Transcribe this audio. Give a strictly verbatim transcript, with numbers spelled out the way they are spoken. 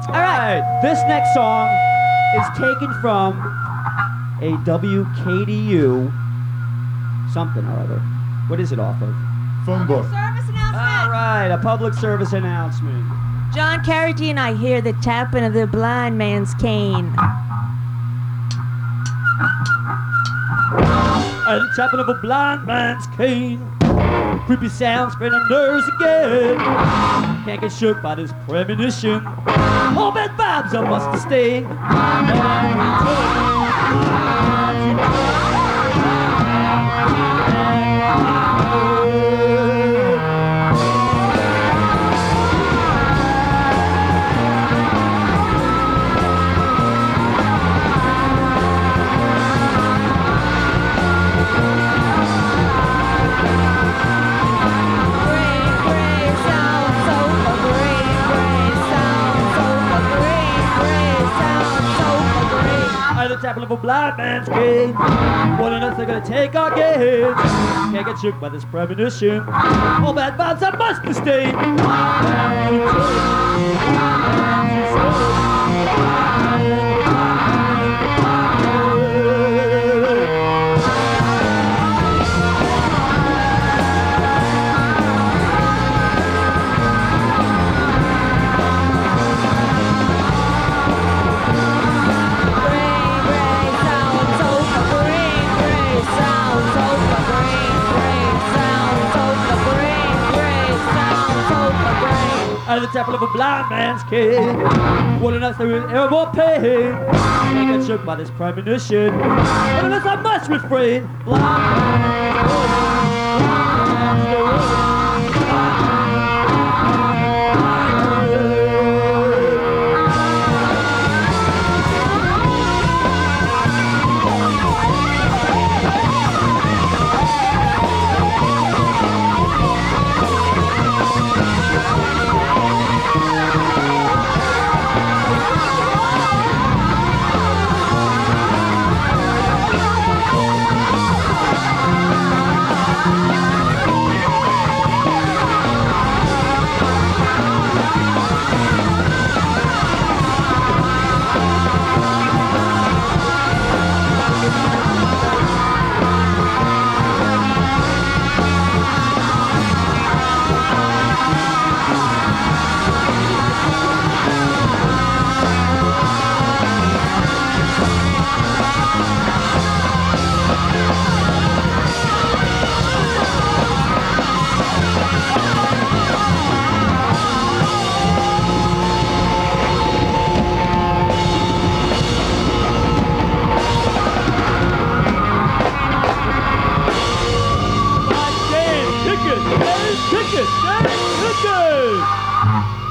All right. This next song is taken from a W K D U something or other. What is it off of? Phone book. Service announcement. All right, a public service announcement. John Carradine and I hear the tapping of the blind man's cane. And the tapping of a blind man's cane. Creepy sounds spread on nerves again. Can't get shook by this premonition. All bad vibes are must stay. The tapping of a blind man's cane. What on earth they're gonna take our gains? Can't get shook by this premonition. All bad vibes I must stay. Out of the tapping of a blind man's cane. What on earth there is ever more pain. Can't get shook by this premonition. What on earth I must refrain. Blind man's Ticket! Ticket! Ticket!